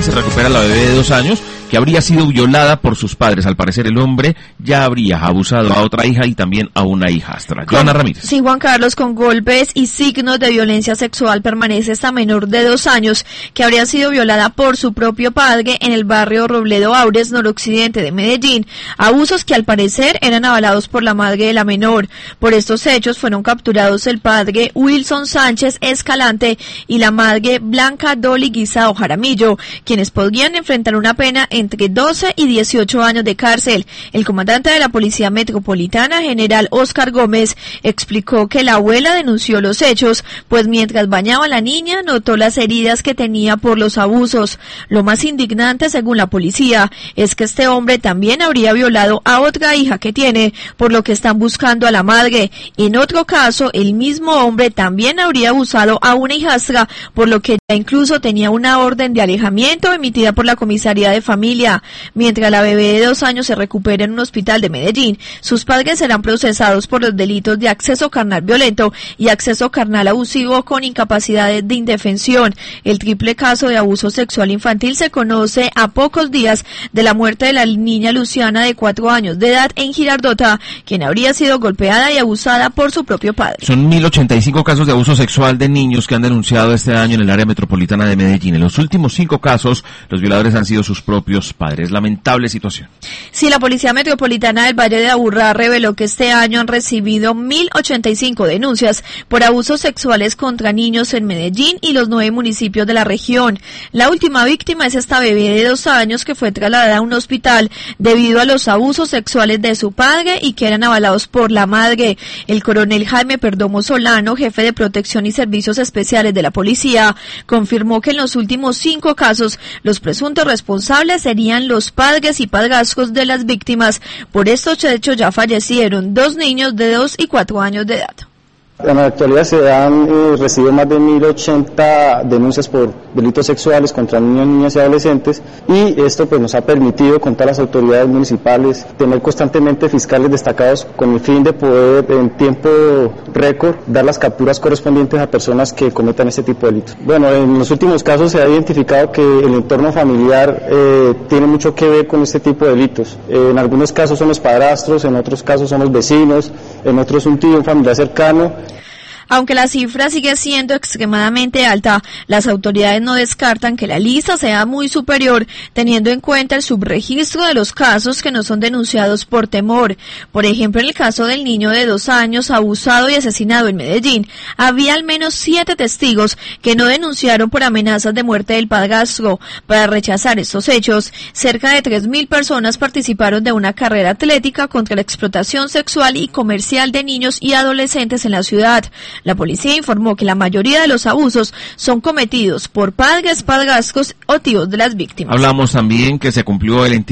se recupera la bebé de 2 años que habría sido violada por sus padres. Al parecer el hombre ya habría abusado a otra hija y también a una hijastra. Joana Ramírez. Sí, Juan Carlos, con golpes y signos de violencia sexual permanece esta menor de 2 años que habría sido violada por su propio padre en el barrio Robledo Aures, noroccidente de Medellín. Abusos que al parecer eran avalados por la madre de la menor. Por estos hechos fueron capturados el padre Wilson Sánchez Escalante y la madre Blanca Dolly Guisao Jaramillo, quienes podrían enfrentar una pena entre 12 y 18 años de cárcel. El comandante de la Policía Metropolitana, general Óscar Gómez, explicó que la abuela denunció los hechos, pues mientras bañaba a la niña notó las heridas que tenía por los abusos. Lo más indignante, según la policía, es que este hombre también habría violado a otra hija que tiene, por lo que están buscando a la madre. En otro caso, el mismo hombre también habría abusado a una hijastra, por lo que ya incluso tenía una orden de alejamiento emitida por la comisaría de familia. Mientras la bebé de 2 años se recupera en un hospital de Medellín, sus padres serán procesados por los delitos de acceso carnal violento y acceso carnal abusivo con incapacidad de indefensión. El triple caso de abuso sexual infantil se conoce a pocos días de la muerte de la niña Luciana de 4 años de edad en Girardota, quien habría sido golpeada y abusada por su propio padre. Son 1.085 casos de abuso sexual de niños que han denunciado este año en el área metropolitana de Medellín. En los últimos 5 casos, los violadores han sido sus propios padres. Lamentable situación. Sí, la Policía Metropolitana del Valle de Aburrá reveló que este año han recibido 1.085 denuncias por abusos sexuales contra niños en Medellín y los 9 municipios de la región. La última víctima es esta bebé de 2 años que fue trasladada a un hospital debido a los abusos sexuales de su padre y que eran avalados por la madre. El coronel Jaime Perdomo Solano, jefe de Protección y Servicios Especiales de la Policía, confirmó que en los últimos 5 casos los presuntos responsables serían los padres y padrastros de las víctimas. Por estos hechos ya fallecieron 2 niños de 2 y 4 años de edad. En la actualidad se han recibido más de 1.080 denuncias por delitos sexuales contra niños, niñas y adolescentes, y esto pues nos ha permitido con todas las autoridades municipales tener constantemente fiscales destacados con el fin de poder en tiempo récord dar las capturas correspondientes a personas que cometan este tipo de delitos. Bueno, en los últimos casos se ha identificado que el entorno familiar tiene mucho que ver con este tipo de delitos. En algunos casos son los padrastros, en otros casos son los vecinos, en otros un tío, un familiar cercano. Aunque la cifra sigue siendo extremadamente alta, las autoridades no descartan que la lista sea muy superior, teniendo en cuenta el subregistro de los casos que no son denunciados por temor. Por ejemplo, en el caso del niño de 2 años abusado y asesinado en Medellín, había al menos 7 testigos que no denunciaron por amenazas de muerte del padrastro. Para rechazar estos hechos, cerca de 3.000 personas participaron de una carrera atlética contra la explotación sexual y comercial de niños y adolescentes en la ciudad. La policía informó que la mayoría de los abusos son cometidos por padres, padrastros o tíos de las víctimas. Hablamos también que se cumplió el